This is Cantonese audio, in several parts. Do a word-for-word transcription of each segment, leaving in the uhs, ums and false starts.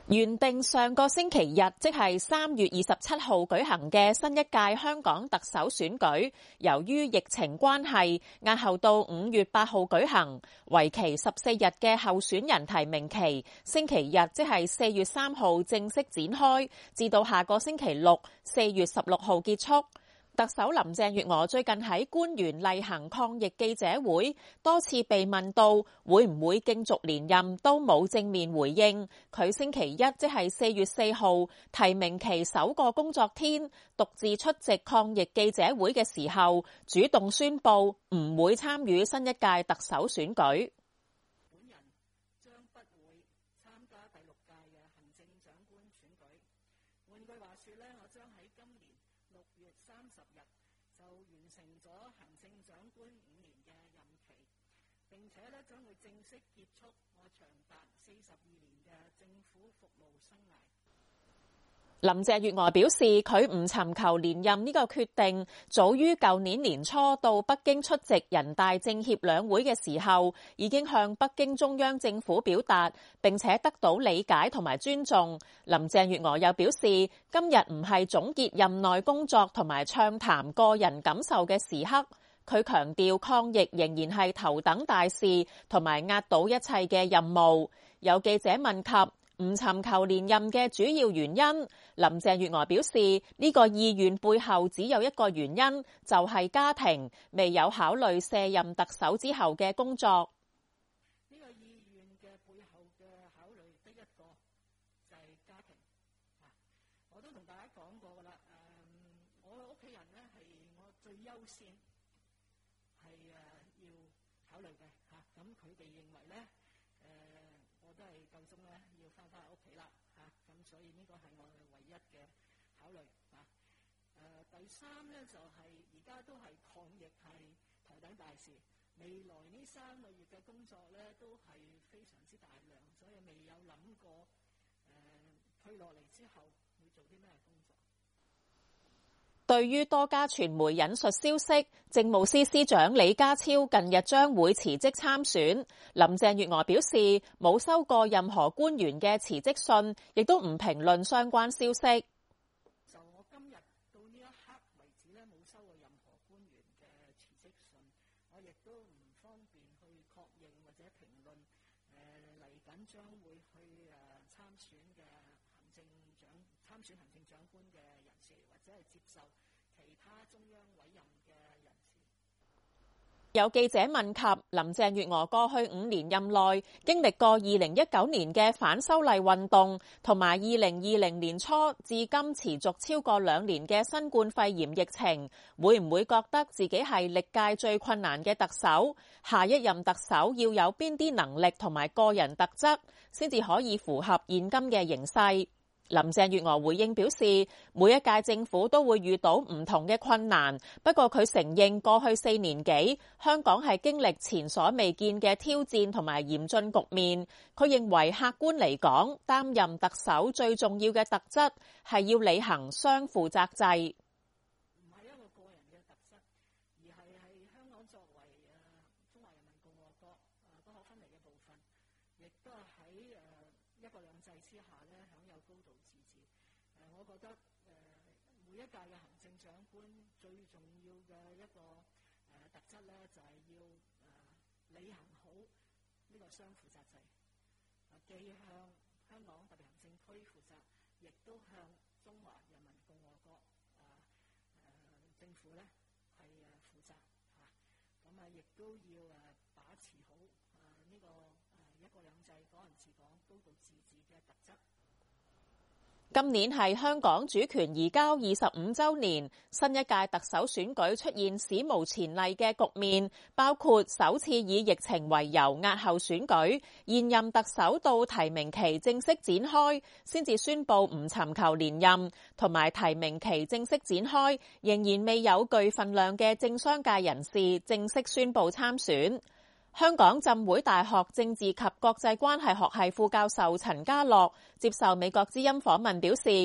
原定上個星期日，即係三月二十七號舉行嘅新一屆香港特首選舉，由於疫情關係，押後到五月八號舉行。為期十四日嘅候選人提名期，星期日即係四月三號正式展開，至到下個星期六四月十六號結束。特首林鄭月娥最近喺官員例行抗疫記者會多次被問到會唔會競逐連任，都冇正面回應。佢星期一即係四月四號提名期首個工作天，獨自出席抗疫記者會嘅時候，主動宣布唔會參與新一屆特首選舉。 本人將不會參加第六屆嘅行政長官選舉。換句話說呢，我將喺今年六月三十日就完成咗行政長官五年嘅任期，並且咧將會正式結束我長達四十二年嘅政府服務生涯。 林鄭月娥表示，佢唔尋求連任呢個決定，早於舊年年初到北京出席人大政協兩會嘅時候，已經向北京中央政府表達，並且得到理解同埋尊重。林鄭月娥又表示，今日唔係總結任內工作同埋暢談個人感受嘅時刻。佢強調，抗疫仍然係頭等大事，同埋壓倒一切嘅任務。有記者問及唔尋求連任嘅主要原因，林鄭月娥表示呢個意願背後只有一個原因，就係家庭，未有考慮卸任特首之後嘅工作。 呢個意願嘅背後嘅考慮得一個就係家庭。我都同大家講過㗎啦，誒，我屋企人咧係我最優先係誒要考慮嘅嚇，咁佢哋認為咧誒我都係夠鐘咧要翻返屋企啦嚇，咁所以呢個係我嘅唯一嘅考慮嚇。誒第三咧就係而家都係抗疫係頭等大事，未來呢三個月嘅工作咧都係非常之大量，所以未有諗過誒退落嚟之後會做啲咩工作。 對於多家傳媒引述消息，政務司司長李家超近日將會辭職參選，林鄭月娥表示冇收過任何官員嘅辭職信，亦都唔評論相關消息。 就我今日到呢一刻為止咧，冇收過任何官員嘅辭職信，我亦都唔方便去確認或者評論誒嚟緊將會去誒參選嘅行政長參選行政長官嘅人士，或者係接受其他中央委任嘅人士。 有記者問及林鄭月娥過去五年任內經歷過二零一九年嘅反修例運動，同埋二零二零年初至今持續超過兩年嘅新冠肺炎疫情，會唔會覺得自己係歷屆最困難嘅特首？下一任特首要有邊啲能力同埋個人特質，先至可以符合現今嘅形勢？林鄭月娥回應表示，每一屆政府都會遇到唔同嘅困難，不過佢承認過去四年幾，香港係經歷前所未見嘅挑戰同埋嚴峻局面。佢認為客觀嚟講，擔任特首最重要嘅特質係要履行雙負責制。 唔係一個個人嘅特質，而係係香港作為誒中華人民共和國誒不可分離嘅部分，亦都係喺誒一國兩制之下咧享有高度自治。誒，我覺得誒每一屆嘅行政長官最重要嘅一個誒特質咧，就係要誒履行好呢個雙負責制，既向香港特別行政區負責，亦都向中華人民共和國誒誒政府咧係誒負責嚇。咁啊，亦都要誒把持好誒呢個誒一國兩制、港人治港、高度自治嘅特質。 今年係香港主權移交二十五週年，新一屆特首選舉出現史無前例嘅局面，包括首次以疫情為由押後選舉，現任特首到提名期正式展開先至宣布唔尋求連任，同埋提名期正式展開仍然未有具份量嘅政商界人士正式宣布參選。香港浸會大學政治及國際關係學系副教授陳家樂接受美國之音訪問表示，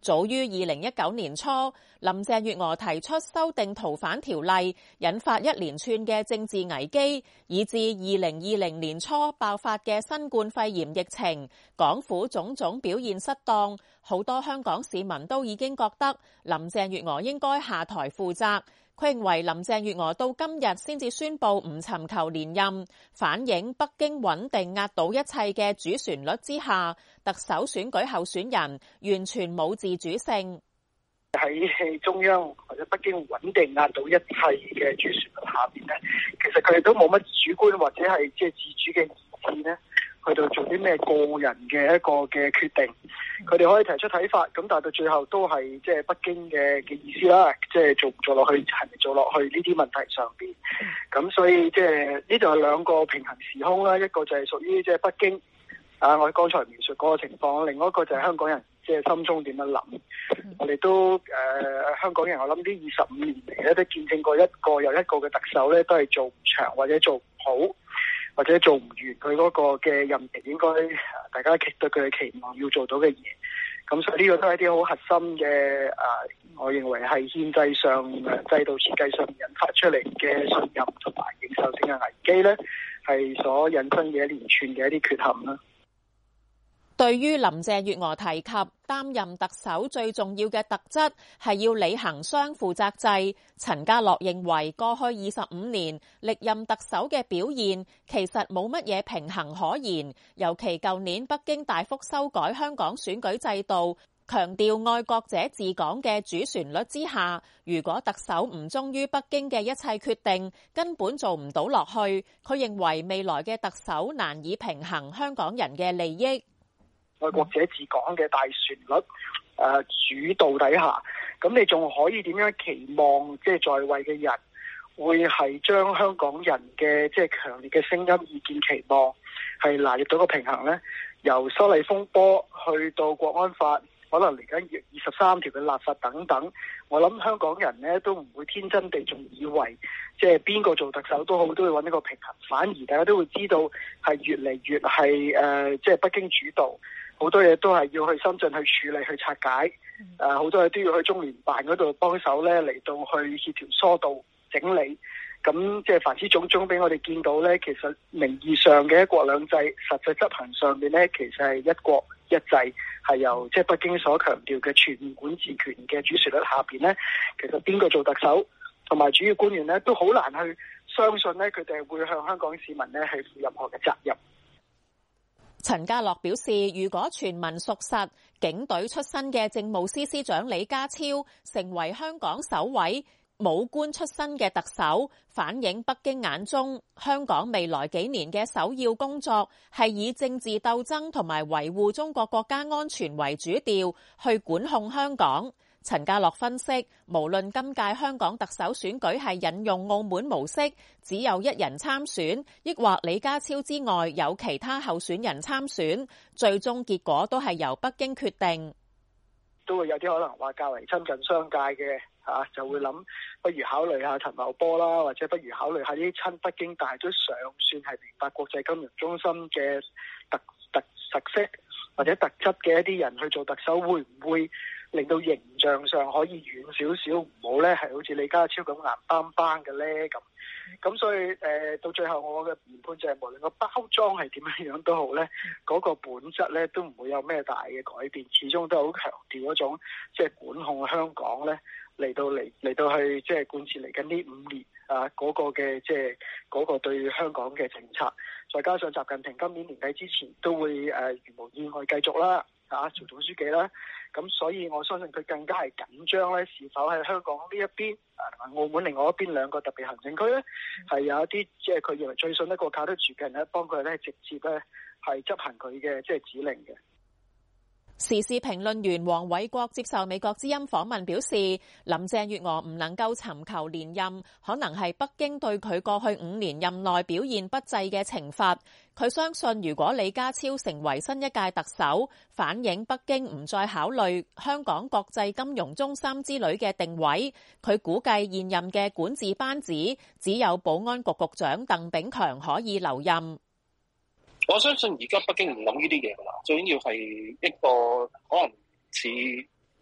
早於二零一九年初，林鄭月娥提出修訂逃犯條例，引發一連串嘅政治危機，以至二零二零年初爆發嘅新冠肺炎疫情，港府種種表現失當，好多香港市民都已經覺得林鄭月娥應該下台負責。佢認為林鄭月娥到今日先至宣布唔尋求連任，反映北京穩定壓倒一切嘅主旋律之下，特首選舉候選人完全冇自主性。 喺中央或者北京穩定壓倒一切嘅主旋律下邊咧，其實佢哋都冇乜主觀或者係即係自主嘅意志咧，去到做啲咩個人嘅一個嘅決定。佢哋可以提出睇法，咁但係到最後都係即係北京嘅嘅意思啦，即係做唔做落去，係咪做落去呢啲問題上邊。咁所以即係呢度係兩個平衡時空啦，一個就係屬於即係北京啊，我剛才描述嗰個情況，另外一個就係香港人即係心中點樣諗。我哋都誒、呃、香港人，我諗呢二十五年嚟咧，都見證過一個又一個嘅特首咧，都係做唔長或者做唔好，或者做唔完佢嗰個嘅任期，應該大家對佢嘅期望要做到嘅嘢。咁所以呢個都係一啲好核心嘅啊、呃，我認為係憲制上、制度設計上引發出嚟嘅信任同埋認受性嘅危機咧，係所引申嘅一連串嘅一啲缺陷啦。 對於林鄭月娥提及擔任特首最重要嘅特質係要履行雙負責制，陳家樂認為過去二十五年歷任特首嘅表現其實冇乜嘢平衡可言，尤其舊年北京大幅修改香港選舉制度，強調愛國者治港嘅主旋律之下，如果特首唔忠於北京嘅一切決定，根本做唔到落去。佢認為未來嘅特首難以平衡香港人嘅利益。 愛國者治港嘅大旋律誒、呃、主導底下，咁你仲可以點樣期望即係在位嘅人會係將香港人嘅即係強烈嘅聲音意見期望係拿捏到個平衡呢？由修例風波去到國安法，可能嚟緊二十三條嘅立法等等，我諗香港人呢都唔會天真地仲以為即係邊個做特首都好，都會揾一個平衡，反而大家都會知道係越嚟越係誒即係北京主導。好多嘢都係要去深圳去處理去拆解，誒、呃、好多嘢都要去中聯辦嗰度幫手咧，嚟到去協調疏導整理。咁即係凡此種種俾我哋見到咧，其實名義上嘅一國兩制，實際執行上面咧，其實係一國一制，係由即係北京所強調嘅全面管治權嘅主旋律下邊咧，其實邊個做特首同埋主要官員咧，都好難去相信咧，佢哋會向香港市民咧係負任何嘅責任。 陳家樂表示，如果傳聞屬實，警隊出身嘅政務司司長李家超成為香港首位武官出身嘅特首，反映北京眼中香港未來幾年嘅首要工作係以政治鬥爭同埋維護中國國家安全為主調，去管控香港。陳家樂分析，無論今屆香港特首選舉係引用澳門模式，只有一人參選，抑或李家超之外有其他候選人參選，最終結果都係由北京決定。 都會有啲可能話較為親近商界嘅嚇、啊，就會諗不如考慮下陳茂波啦，或者不如考慮下啲親北京但係都尚算係明白國際金融中心嘅特特特色或者特質嘅一啲人去做特首，會唔會令到形象上可以遠少少，唔好咧係好似李家超咁硬邦邦嘅咧咁。咁所以誒、呃、到最後我嘅研判就係無論個包裝係點樣樣都好咧，嗰、那個本質咧都唔會有咩大嘅改變，始終都係好強調嗰種即係、就是、管控香港咧嚟到嚟嚟到去即係貫徹嚟緊呢五年啊嗰、那個嘅即係嗰個對香港嘅政策，再加上習近平今年年底之前都會誒、呃、如無意外繼續啦嚇、啊、做總書記啦。咁所以我相信佢更加係緊張咧，是否喺香港呢一邊啊同埋澳門另外一邊兩個特別行政區咧，係有一啲即係佢認為最信得過靠得住嘅人咧，幫佢咧直接咧係執行佢嘅即係指令嘅。 時事評論員黃偉國接受美國之音訪問表示，林鄭月娥唔能夠尋求連任，可能係北京對佢過去五年任內表現不濟嘅懲罰。佢相信，如果李家超成為新一屆特首，反映北京唔再考慮香港國際金融中心之類嘅定位。佢估計現任嘅管治班子只有保安局局長鄧炳強可以留任。 我相信而家北京唔諗呢啲嘢㗎啦，最緊要係一個可能似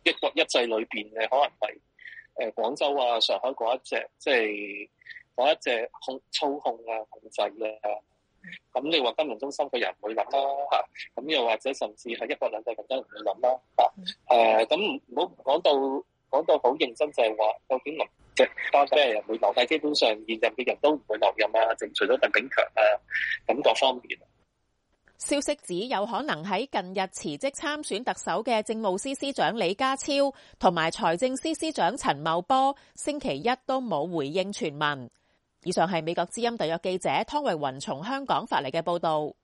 一國一制裏邊嘅可能係誒、呃、廣州啊、上海嗰一隻，即係嗰一隻控操控啊、控制啊。咁你話金融中心佢又唔會諗啦嚇，咁又或者甚至係一國兩制更加唔會諗啦嚇。誒咁唔好講到講到好認真，就係話究竟林鄭班咩人會留？但係基本上現任嘅人都唔會留任啊，淨除咗鄧炳強啊咁各方面。 消息指有可能喺近日辭職參選特首嘅政務司司長李家超同埋財政司司長陳茂波星期一都冇回應傳聞。以上係美國之音特約記者湯慧雲從香港發嚟嘅報導。